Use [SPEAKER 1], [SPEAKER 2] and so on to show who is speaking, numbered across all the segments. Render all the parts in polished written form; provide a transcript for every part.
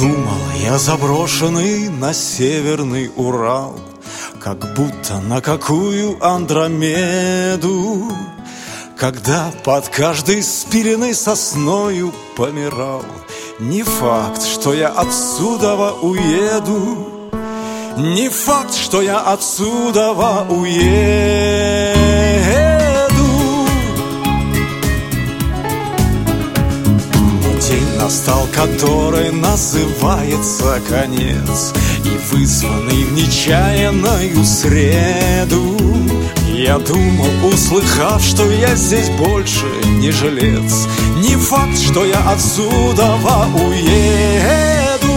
[SPEAKER 1] Думал я заброшенный на северный Урал, как будто на какую Андромеду, когда под каждой спиленной сосною помирал. Не факт, что я отсюда уеду, не факт, что я отсюда уеду. День настал, который называется конец, и вызванный в нечаянную среду. Я думал, услыхав, что я здесь больше не жилец, не факт, что я отсюда уеду.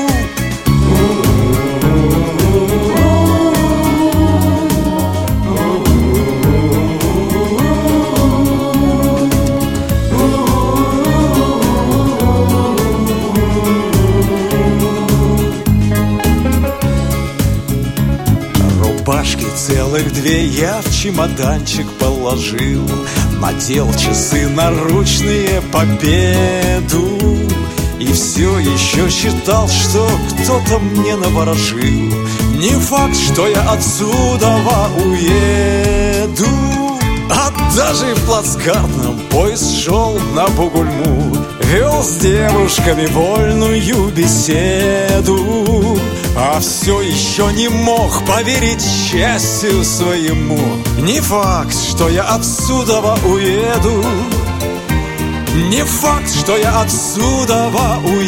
[SPEAKER 1] Рубашки целых две я в чемоданчик положил, надел часы наручные Победу, и все еще считал, что кто-то мне наворожил. Не факт, что я отсюда уеду. А даже в плацкартном поезд шел на Бугульму, вел с девушками вольную беседу, а все еще не мог поверить счастью своему. Не факт, что я отсюда уеду. Не факт, что я отсюда уеду.